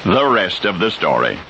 The rest of the story.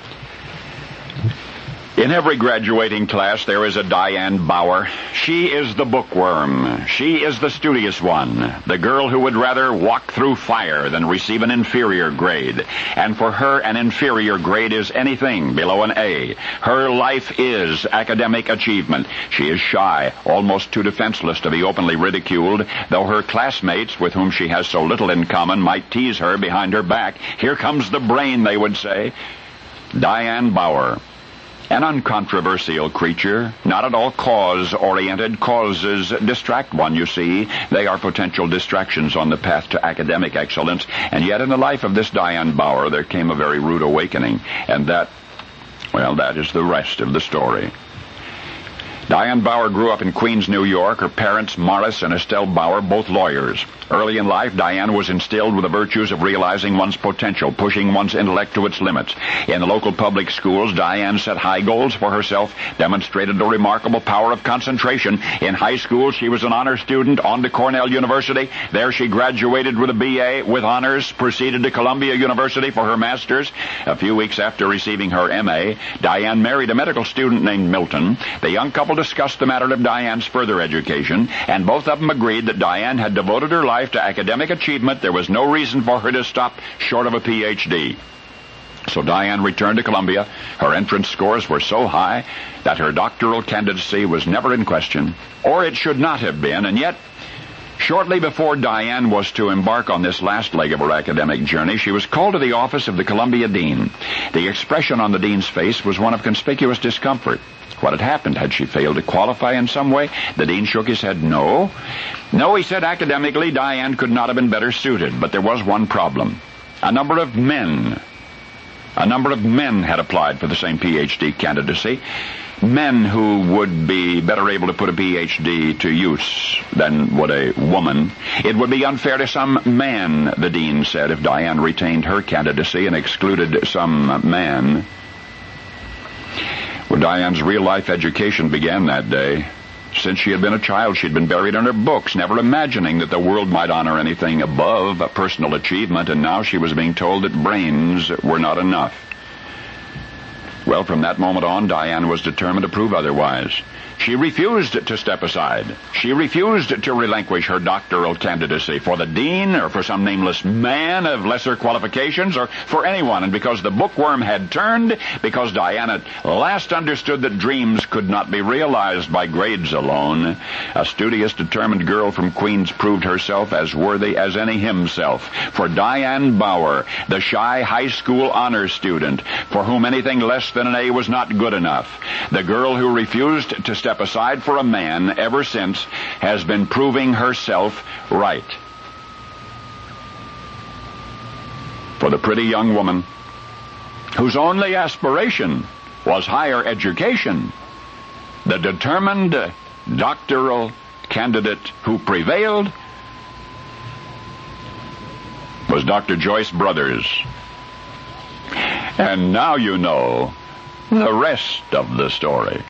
In every graduating class, there is a Diane Bauer. She is the bookworm. She is the studious one, the girl who would rather walk through fire than receive an inferior grade. And for her, an inferior grade is anything below an A. Her life is academic achievement. She is shy, almost too defenseless to be openly ridiculed, though her classmates, with whom she has so little in common, might tease her behind her back. Here comes the brain, they would say. Diane Bauer. An uncontroversial creature, not at all cause-oriented. Causes distract one, you see. They are potential distractions on the path to academic excellence. And yet in the life of this Diane Bauer, there came a very rude awakening. And that is the rest of the story. Diane Bauer grew up in Queens, New York. Her parents, Morris and Estelle Bauer, both lawyers. Early in life, Diane was instilled with the virtues of realizing one's potential, pushing one's intellect to its limits. In the local public schools, Diane set high goals for herself, demonstrated a remarkable power of concentration. In high school, she was an honor student, on to Cornell University. There she graduated with a B.A. with honors, proceeded to Columbia University for her master's. A few weeks after receiving her M.A., Diane married a medical student named Milton. The young couple discussed the matter of Diane's further education, and both of them agreed that Diane had devoted her life to academic achievement. There was no reason for her to stop short of a Ph.D. So Diane returned to Columbia. Her entrance scores were so high that her doctoral candidacy was never in question, or it should not have been, and yet shortly before Diane was to embark on this last leg of her academic journey, she was called to the office of the Columbia dean. The expression on the dean's face was one of conspicuous discomfort. What had happened? Had she failed to qualify in some way? The dean shook his head. No, he said, academically, Diane could not have been better suited, but there was one problem. A number of men had applied for the same Ph.D. candidacy. Men who would be better able to put a Ph.D. to use than would a woman. It would be unfair to some man, the dean said, if Diane retained her candidacy and excluded some man. Well, Diane's real-life education began that day. Since she had been a child, she'd been buried in her books, never imagining that the world might honor anything above a personal achievement, and now she was being told that brains were not enough. Well, from that moment on, Diane was determined to prove otherwise. She refused to step aside. She refused to relinquish her doctoral candidacy for the dean or for some nameless man of lesser qualifications or for anyone. And because the bookworm had turned, because Diane at last understood that dreams could not be realized by grades alone, a studious, determined girl from Queens proved herself as worthy as any himself. For Diane Bauer, the shy high school honor student, for whom anything less than an A was not good enough, the girl who refused to step aside for a man ever since has been proving herself right. For the pretty young woman whose only aspiration was higher education, the determined doctoral candidate who prevailed was Dr. Joyce Brothers. And now you know the rest of the story.